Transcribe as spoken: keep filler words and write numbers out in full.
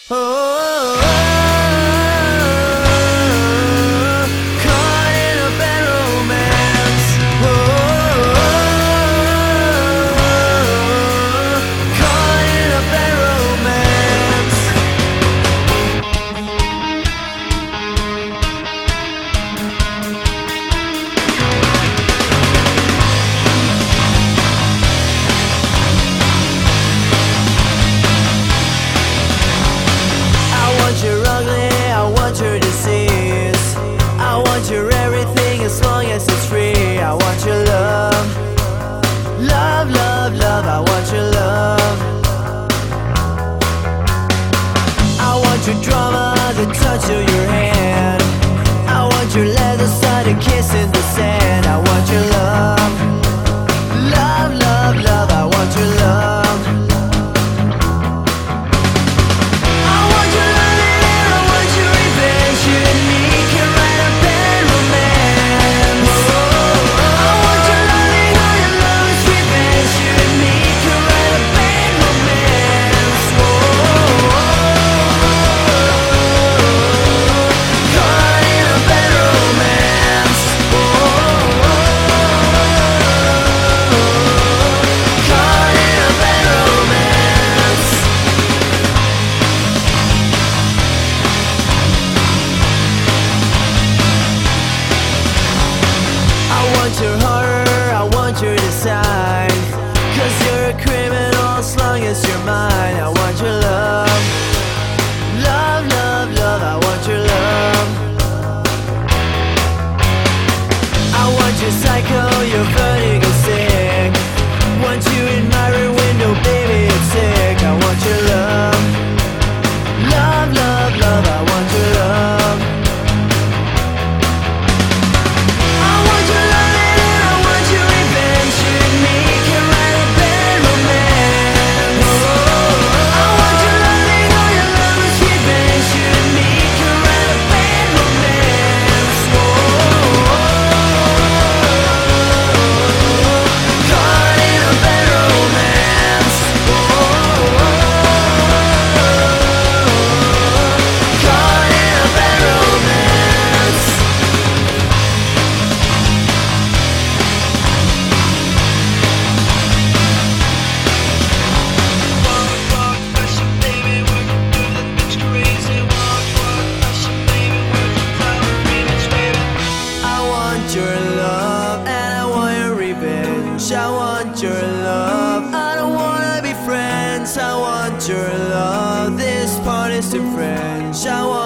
Oh, oh, oh, caught in a bad romance. Oh, oh, oh, caught in a bad romance. I want your ugly, I want your disease. I want your everything as long as it's free. I want your love, love, love, love. I want your love. I want your drama, the touch of your hand. I want your leather side, a kiss in the sand. I want your love, love, love, love. I want your love. I want your loving and I want your revenge. You and me can write a bad romance. I want your loving, all your love is revenge. You and me can write a bad romance. Caught in a bad romance. Caught in a bad romance. I want your horror, I want your design. Cause you're a criminal as long as you're mine. I want your love, love, love, love. I want your love. I want your psycho, your vertigo sick. Want you in my rear window, baby, it's sick. I want your love, love, love, love. I want your love. I want your loving and I want your revenge. You and me can write a bad romance. I want your loving, all your love is revenge. You and me can write a bad romance. Caught in a bad romance. Caught in a bad romance. I want your love and I want your revenge. I want your love. I don't wanna be friends. I want your love. This part is too French. I want